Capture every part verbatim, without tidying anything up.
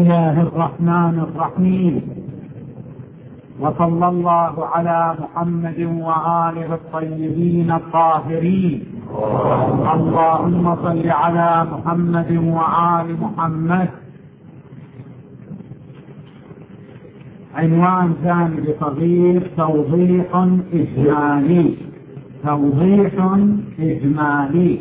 الله الرحمن الرحيم، وصلى الله على محمد وآله الطيبين الطاهرين. اللهم صل على محمد وآل محمد. عنوان ثاني صغير: توضيح إجمالي. توضيح إجمالي.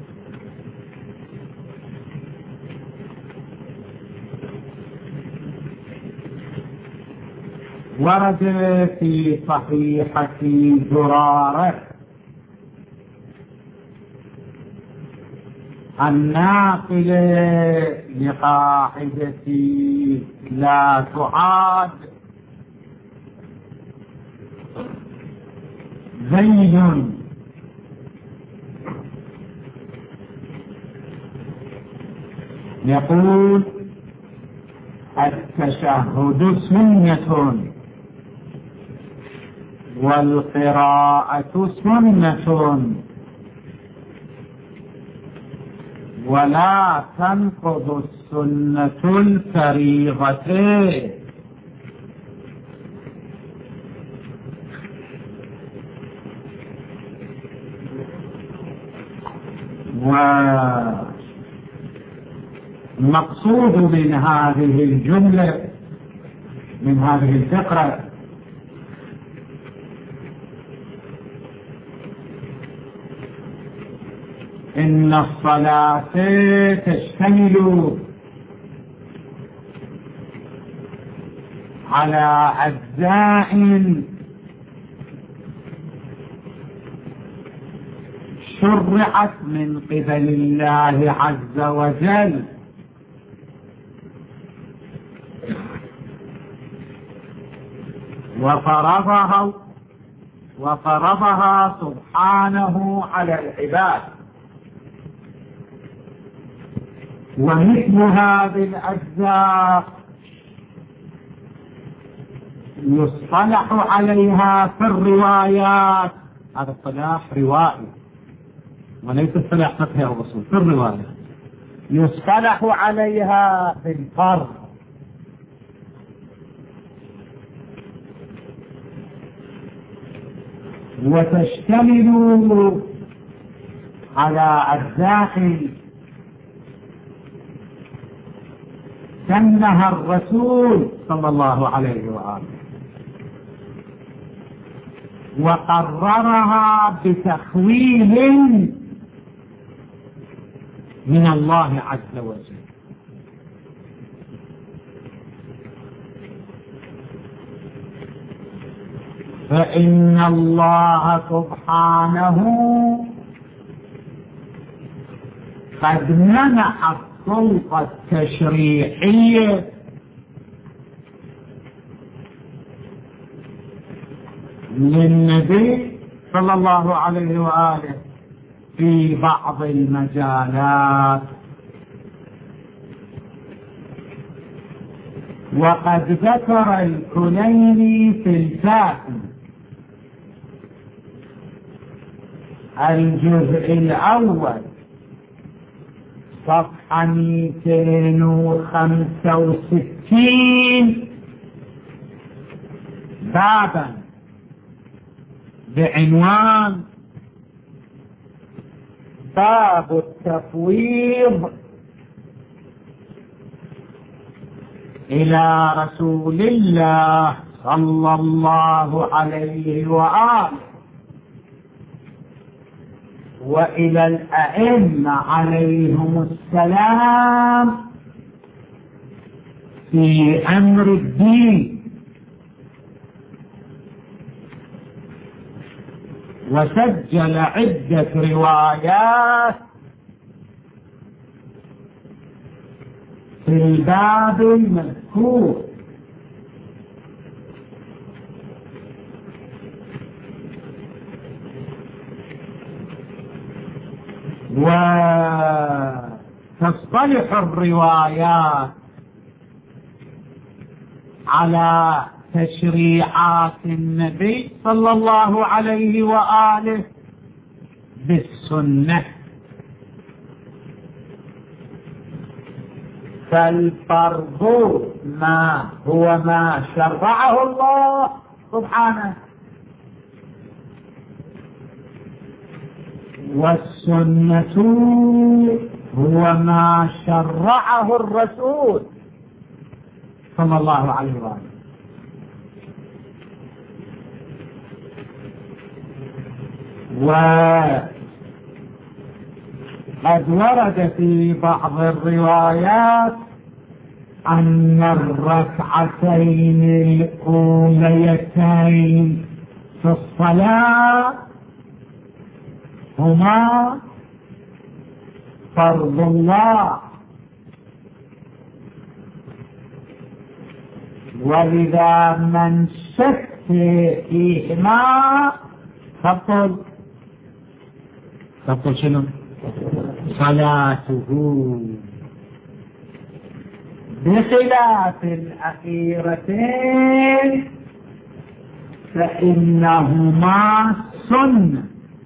ورد في صحيحة زرارة الناقلة لقاعدة لا تعاد زيد يقول: التشهد سنة والقراءة سنة ولا تنقض السنة الفريضة. والمقصود من هذه الجملة، من هذه الفقرة، إن الصلاة تشتمل على أجزاء شرعت من قبل الله عز وجل، وفرضها وفرضها سبحانه على العباد. ومثل هذه الأجزاء يصطلح عليها في الروايات. هذا اصطلاح روائي وليس اصطلاح فقهي أو أصول. في الروايات يصطلح عليها في الفرض، وتشتمل على أجزاء سنها الرسول صلى الله عليه وآله، وقررها بتخويل من الله عز وجل. فإن الله سبحانه قد منح السلطة التشريعية للنبي صلى الله عليه وآله في بعض المجالات، وقد ذكر الكليني في الكافي الجزء الأول صفحة مئتين وخمسة وستين بابا بعنوان باب التفويض إلى رسول الله صلى الله عليه وآله وإلى الأئمة عليهم السلام في أمر الدين. وسجل عدة روايات في الباب المذكور، وتصطلح الروايات على تشريعات النبي صلى الله عليه وآله بالسنة. فالفرض ما هو ما شرعه الله سبحانه، والسنة هو ما شرعه الرسول صلى الله عليه وآله. وقد ورد في بعض الروايات أن الركعتين الأوليتين في الصلاة هما فرض الله، ولذا من شك فيهما تبطل تبطل شنو؟ صلاته، بخلاف الأخيرتين فإنهما سنة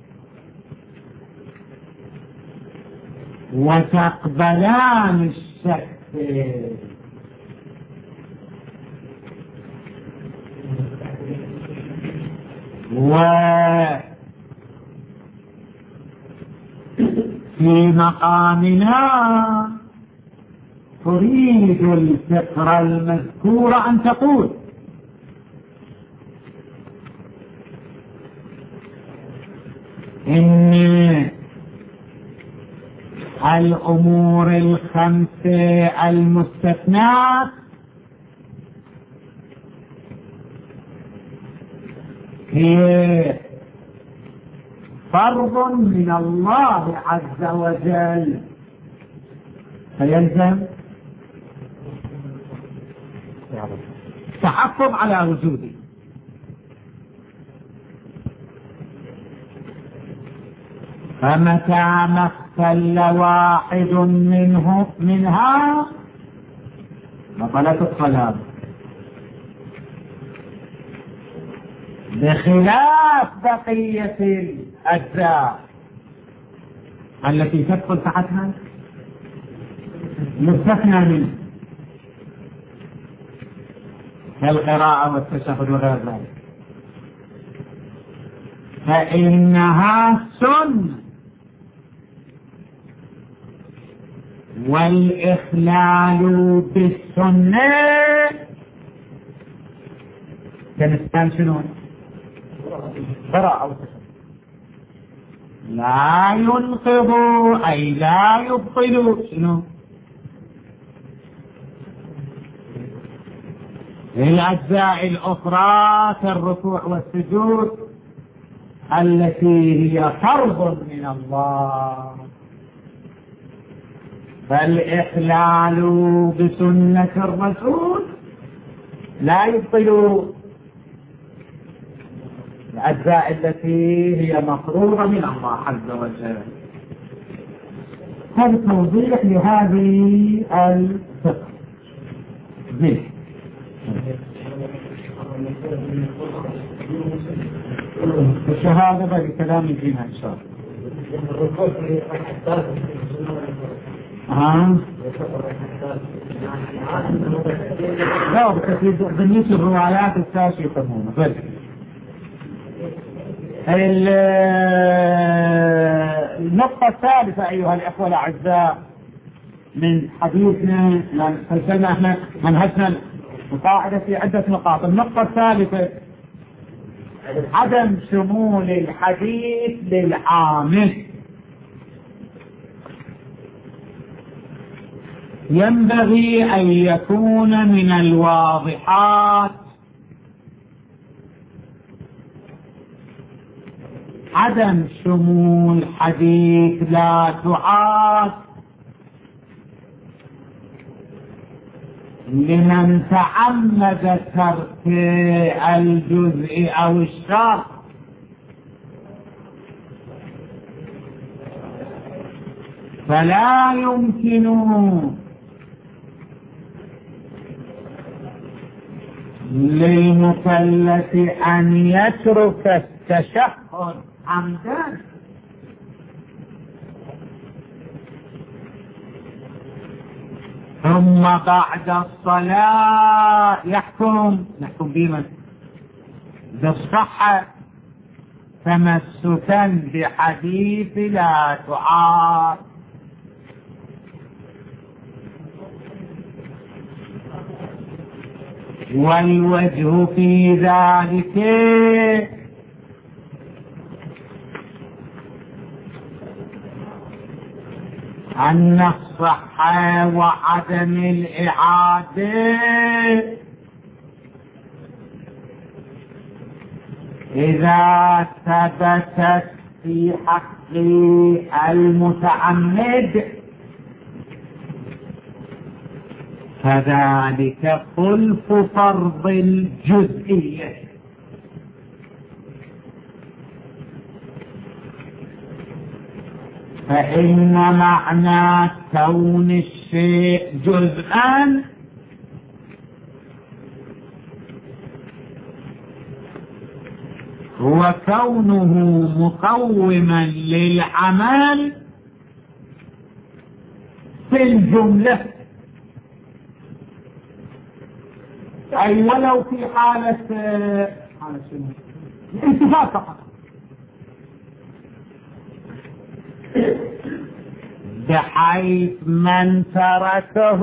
وتقبلان الشك. وفي مقامنا تريد الفقرة المذكورة أن تقول إن الأمور الخمسة المستثنات هي فرض من الله عز وجل، فيلزم تحفظ على وجوده. فمتى ما اختل واحد منه منها بطلت الصلاة، بخلاف بقية الأجزاء التي تدخل تحتها مستثنى منه كالقراءة والتشهد وغير ذلك، فإنها سنة، والإخلال بالسنة كان شنو؟ قراءة والتشهد لا ينقض أي لا يبطل شنو؟ الأجزاء الأخرى كالركوع والسجود التي هي فرض من الله. فالإخلال بسنة الرسول لا يبطل الأجزاء التي هي مفروضة من الله عز وجل. هذا توضيح لهذه الفقه. زين الشهادة بقى كلام فيها إن شاء الله. ها؟ لا بالنسبة للروايات الساشية يسمونه بل النقطة الثالثة أيها الأخوة الأعزاء من حديثنا، سلسلنا احنا منهجنا القاعدة في عدة نقاط. النقطة الثالثة عدم شمول الحديث للعامة. ينبغي أن يكون من الواضحات عدم شمول حديث لا تعاد لمن تعمد ترك الجزء أو الشرط، فلا يمكن للمكلف أن يترك التشهد عمدا ثم بعد الصلاة يحكم يحكم بمن؟ بالصحة، تمسكا بحديث لا تعار. والوجه في ذلك أن الصحة وعدم الإعادة إذا ثبتت في حق المتعمد فذلك خلف فرض الجزئية. فإن معنى كون الشيء جزءا هو كونه مقوما للعمل في الجملة، أي ولو في حالة حالة الانتفاع فقط، بحيث من تركه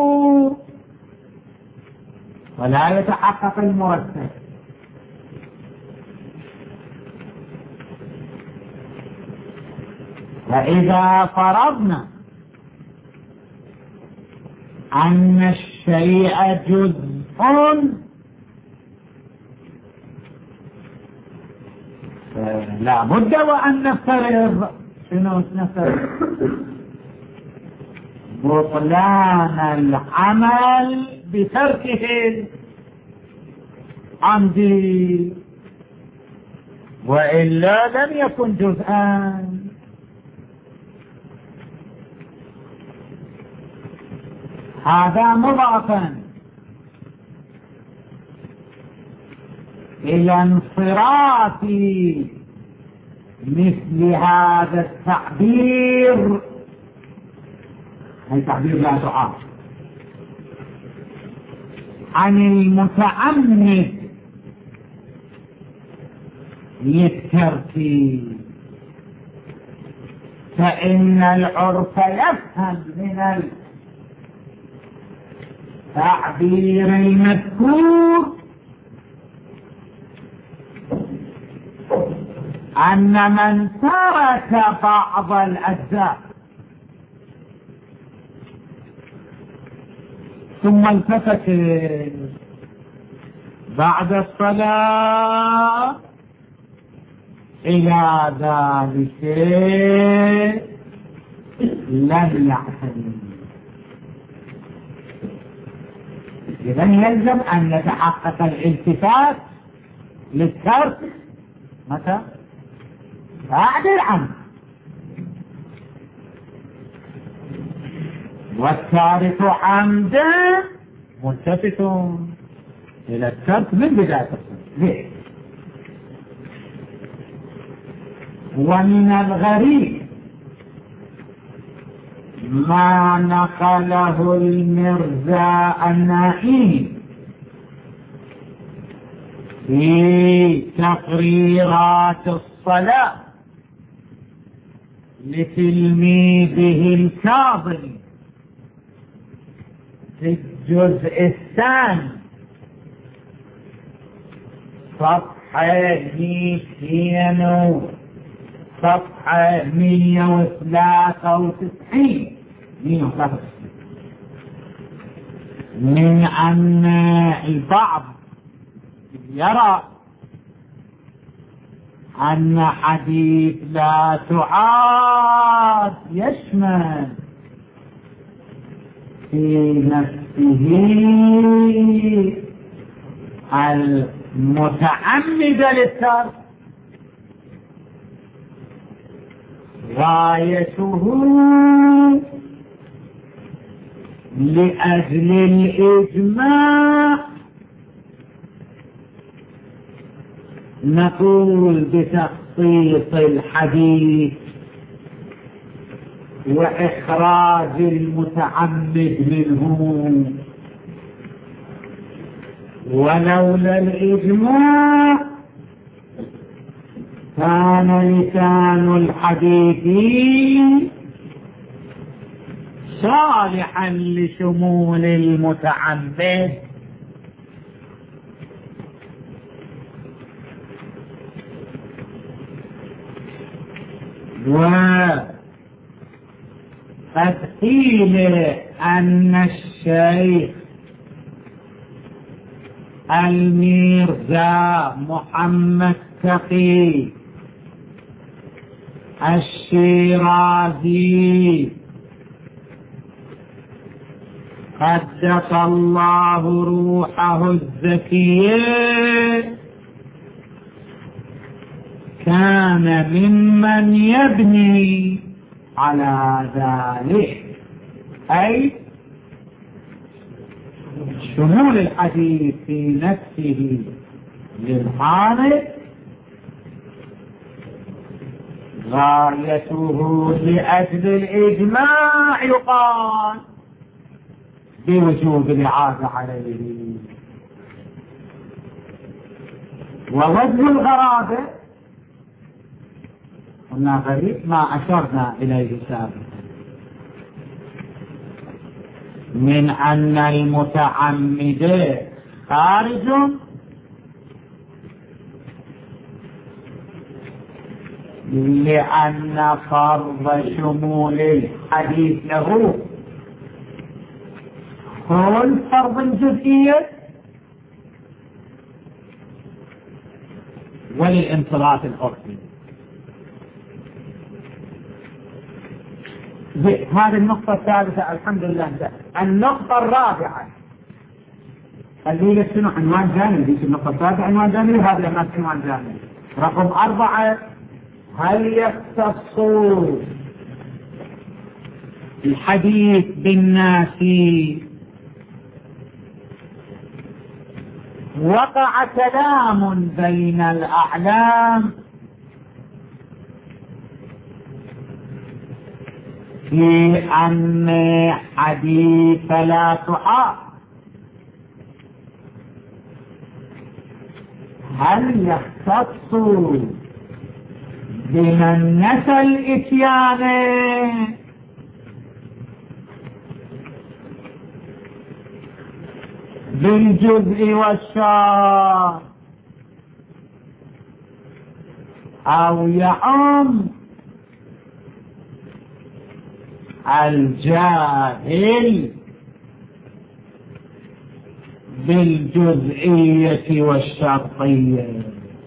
ولا يتحقق المرتب. فإذا فرضنا أن الشيء جزء لا بد وأن نفترض شنو نفترض؟ بطلان العمل بتركه عمدي، وإلا لم يكن جزءا. هذا مضافا إلى انصراف مثل هذا التعبير، أي تعبير لا تعار، عن المتعمد للترتيب. فإن العرف يفهم من التعبير المذكور أن من ترك بعض الأجزاء ثم التفت بعد الصلاة إلى ذلك لن يعتدي. إذن يلزم أن يتحقق الالتفات للترك متى؟ بعد العمد. والتارك عمدا ملتفت إلى الترك من بداية الصلاة. ومن الغريب ما نقله المرزا النائي في تقريرات الصلاة لتلميذه الكاظم في الجزء الثاني صفحة مئتين صفحة مئة وثلاثة وتسعين من أن البعض يرى أن حديث لا تعاد يشمل في نفسه المتعمد للترك، غايته لأجل الإجماع نقول بتخصيص الحديث وإخراج المتعمد منه. ولولا الإجماع كان لسان الحديث صالحا لشمول المتعمد. وقد قيل أن الشيخ الميرزا محمد تقي الشيرازي قدس الله روحه الزكية كان ممن يبني على ذلك، أي شمول الحديث في نفسه للحامل غايته لأجل الإجماع يقال بوجوب الإعادة عليه. ووجه الغرابة قلنا غريب ما أشرنا إليه سابقا من أن المتعمد خارج لأن فرض شمول الحديث له هو الفرض الجزئية وللانصراف العرفي. هذه النقطة الثالثة الحمد لله انتهت. النقطة الرابعة خلي لك شنو عنوان جانبي في النقطة الثالثة عنوان جانبي وهذا ما عنوان جانبي. رقم أربعة هل يختص الحديث بالناس؟ وقع كلام بين الأعلام في أن حديث لا تحاق هل يختص بمن نسى الإتيان بالجزء والشار أو يعم الجاهل بالجزئية والشرطية؟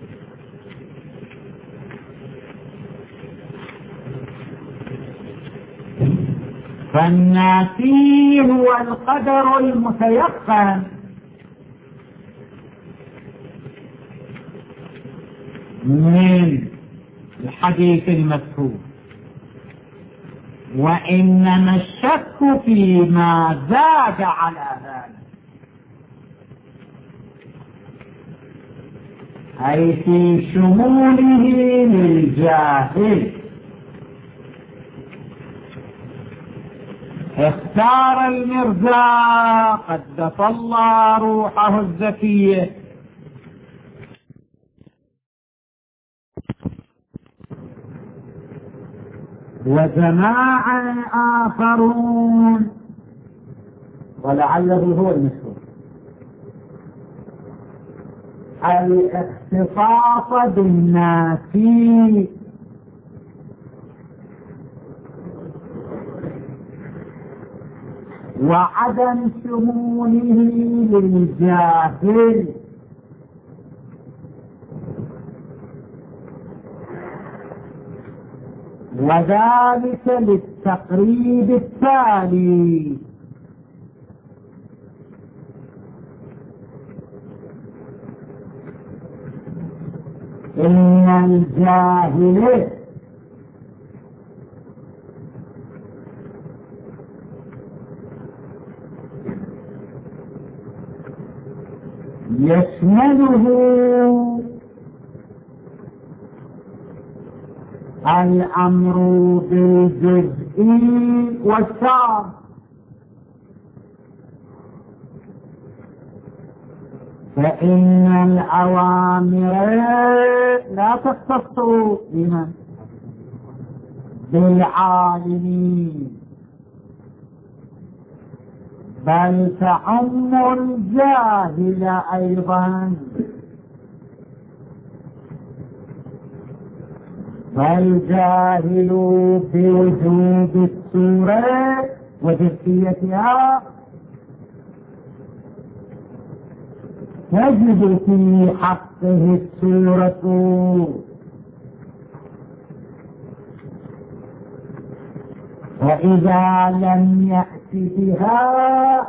فالناسي هو القدر المتيقن من الحديث المذكور، وإنما الشك فيما زاد على ذلك، أي في شموله للجاهل. اختار المرزا قدس الله روحه الزكية وجماعة آخرون ولعله هو المشهور الاختصاص بالناس وعدم شموله للجاهل، وذلك للتقريب التالي: إن الجاهل يشمله الأمر بالجزء والشرط. فإن الأوامر لا تختص بمن؟ بالعالمين، بل تعم الجاهل أيضا. فالجاهل بوجود السورة وجزئيتها تجد في حقه السورة، وإذا لم يأت بها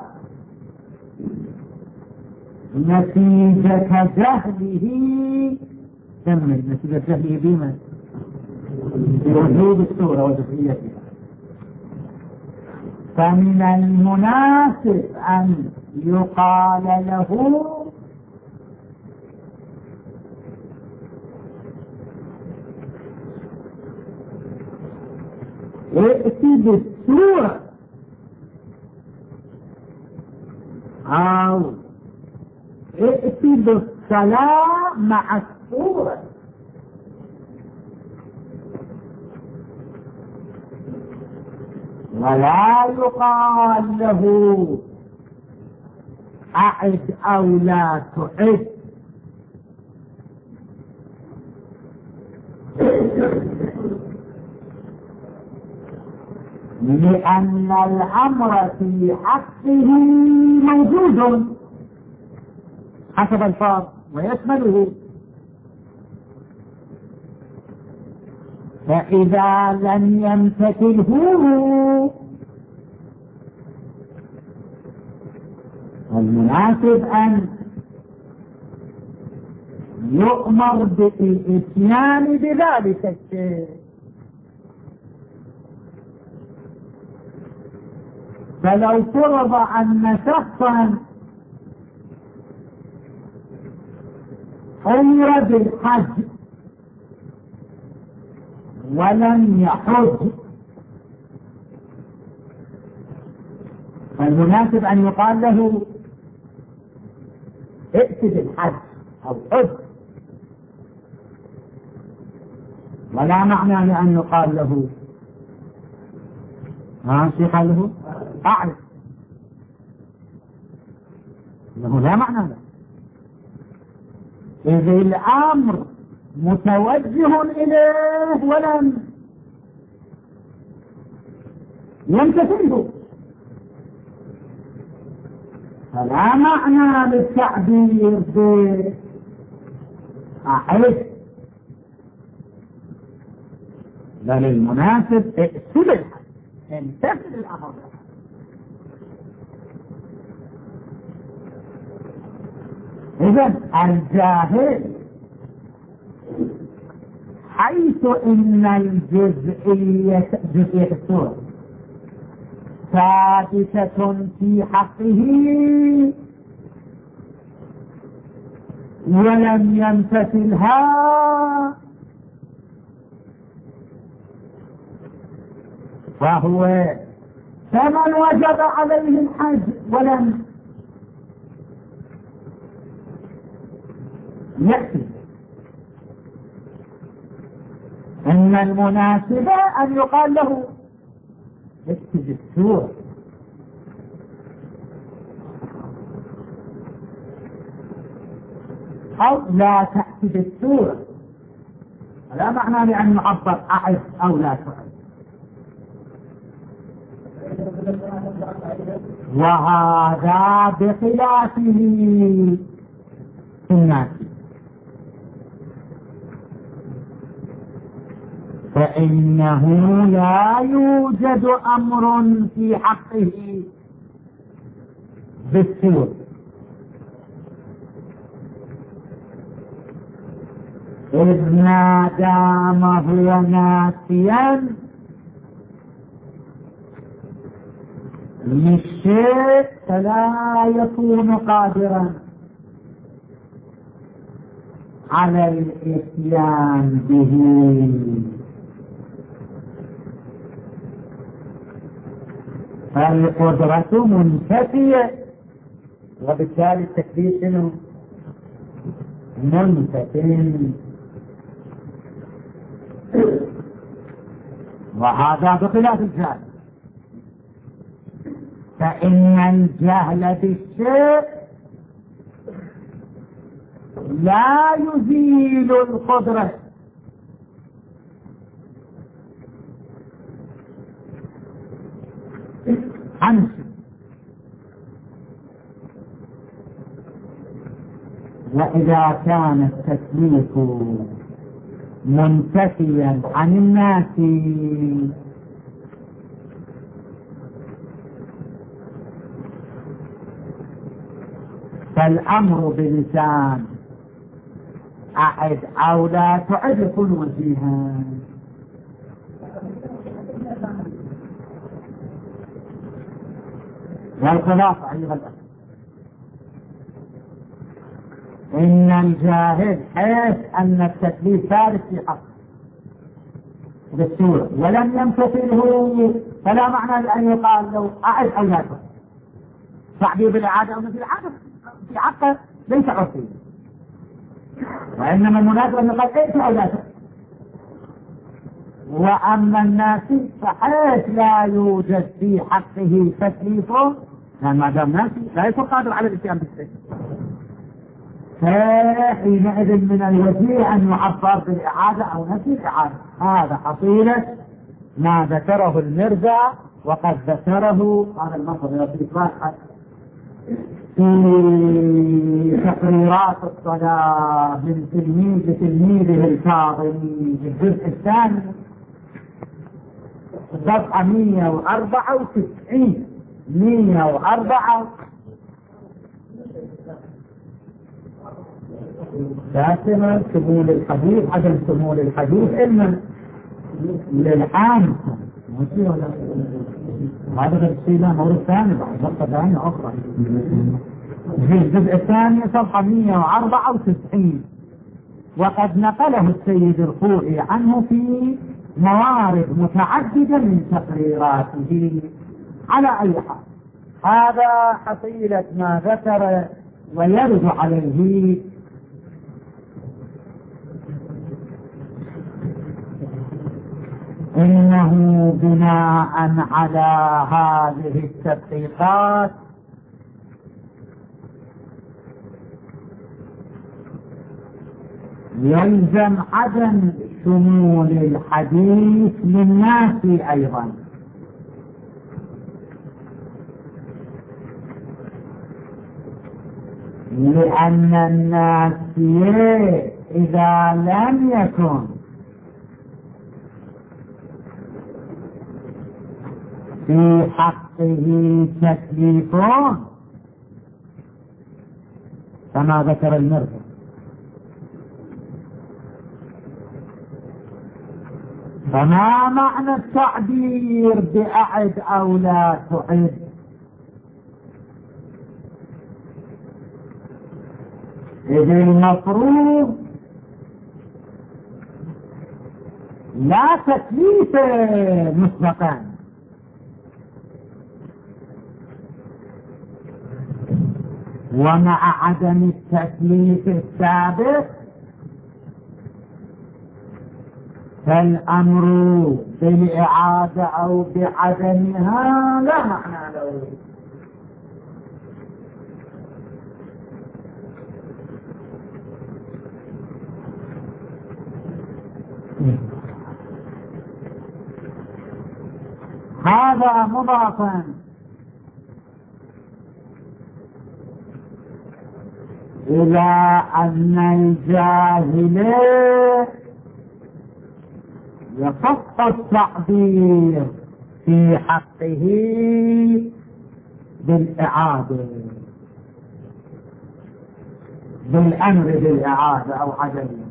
نتيجة جهله، كمل نتيجة جهله بما؟ بوجود السورة وجزئيتها. فمن المناسب أن يقال له ائت بالسورة أو ائت بالصلاة مع السورة، ولا يقال له أعد أو لا تعد. لأن الأمر في حقه موجود حسب الفرض ويشمله، فإذا لم يمتثله المناسب أن يؤمر بالإتيان بذلك الشيء. فلو فرض أن شخصا أمر بالحج ولم يحج، فالمناسب أن يقال له ائت بالحج أو حج، ولا معنى لأن يقال له ها شيخ له أعرف، له لا معنى له. إذ الأمر متوجه إليه ولم يمتثله، فلا معنى للتعبير بأحد، بل المناسب ائت بالحج، امتثل الأمر. إذن الجاهل حيث إن الجزئية جزئية السورة ثابتة في حقه ولم يمتثلها، فهو كمن وجب عليه الحج ولم يأتي. إن المناسب أن يقال له اكتب السورة، أو لا تأتي بالسورة، لا معنى لأن يعبر أعد أو لا تعد. وهذا بخلافه في الناس، فإنه لا يوجد أمر في حقه بالسور، إذ ما دام هو ناسيا للشيء فلا يكون قادرا على الاتيان به. فالقدرة منتفية، وبالتالي التكليف شنو؟ منتفي. وهذا بخلاف الجهل، فإن الجهل بالشيء لا يزيل القدرة، عنه. وإذا كان التكليف منتفيا عن الناس فالأمر بلسان أعد أو لا تعد يكون وجيها. والخلاصة أيها الأخوة، إن الجاهل حيث أن التكليف ثابت في حقه بالسورة ولم يمتثله فلا معنى لأن يقال له أعد أو لا تعد. تعبير بالإعادة أو مثل العادة في حقه ليس عرفيا، وإنما المناسب أن يقال ائت أو لا تعد. وأما الناس فحيث لا يوجد في حقه تكليفه، لأن ما دام ناسي لا يكون قادر على الاتيان بالشيء، فحينئذ من الوجيه أن يعبر بالإعادة أو نفي الإعادة. هذا حصيلة ما ذكره المرزا، وقد ذكره هذا المصدر في صحة في تقريرات الصلاة من تلميذ تلميذه الكاظمي في الجزء الثاني صفحة مئة وأربعة وتسعين مئة وأربعة شاكرا شمول الحديث عدم شمول الحديث إلا للعام. هذا غير الشيء لا مورد ثاني بعد نقطة ثانية أخرى في الجزء الثاني صفحة مئة وأربعة وتسعين. وقد نقله السيد الخوئي عنه في موارد متعددة من تقريراته. على أي حال هذا حصيلة ما ذكر ويرد عليه إنه بناء على هذه التدقيقات يلزم عدم شمول الحديث للناس أيضا، لأن الناس إذا لم يكن في حقه تكليف كما ذكر المرزا، فما معنى التعبير بأعد أو لا تعد؟ إذ المفروض لا تكليف مسبقا، ومع عدم التكليف السابق فالأمر بالإعادة أو بعدمها لا معنى له. هذا مضافا إلى أن الجاهل يصح التعبير في حقه بالإعادة، بالأمر بالإعادة أو عدمه،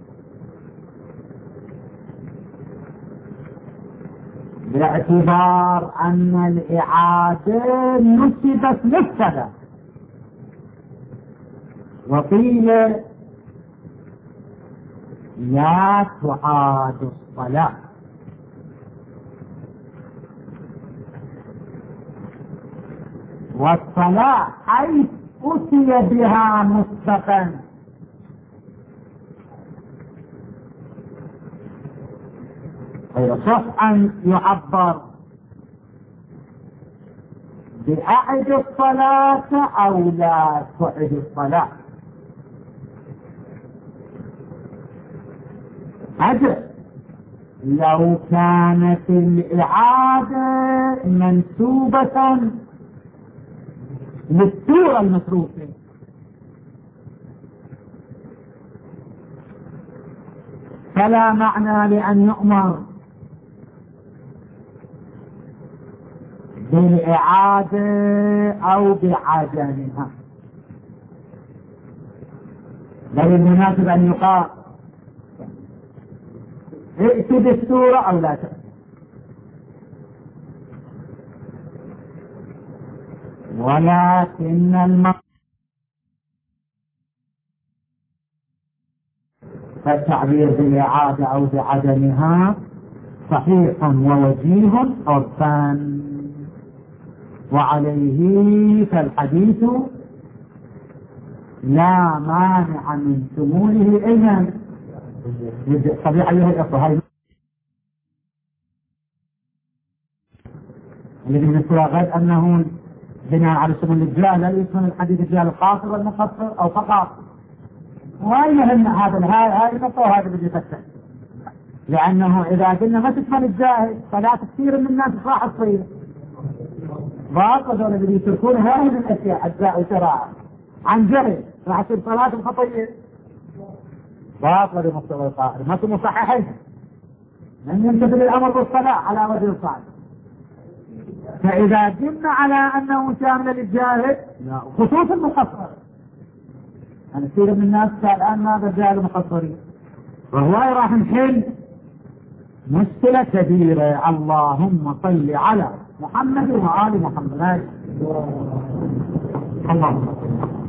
باعتبار أن الإعادة نسبت للسبب، وقيل لا تعاد الصلاة. والصلاة حيث أتي بها مسبقا فيصح أن يعبر بأعد الصلاة أو لا تعد الصلاة. أجل لو كانت الإعادة منسوبة للسورة المتروكة فلا معنى لأن يؤمر بالإعادة أو بعدمها، بل المناسب أن يقال ائت بالسورة أو لا تأتي. ولكن المقصود فالتعبير بالإعادة أو بعدمها صحيح ووجيه عرفان، وعليه فالحديث لا مانع من شموله إذن طبيعي أيها الأخوة. هاي الذي من الصلاغات أنه بناء على شمول الجهل لا يشمل الحديث الجهل القاصر والمقصر أو فقط. وهي مهم هذا هاي هاي النقطة وهذا اللي يفتح، لأنه إذا قلنا ما تشمل الجاهل فلا كثير من الناس راح تصير باطل، دول اللي يتركون هذه الأشياء أجزاء وشرائع عن جهل راح تصير صلاة خطية باطل بمقتضى القائل ما تمصححها من ينتبه الأمر بالصلاة على وجه الصالح. فإذا قلنا على أنه شامل للجاهل خصوصا المقصر، أنا كثير من الناس الآن ما بالجاهل مقصرين، وهو راح نحل مشكلة كبيرة. اللهم صل على محمد وآل محمد. اللهم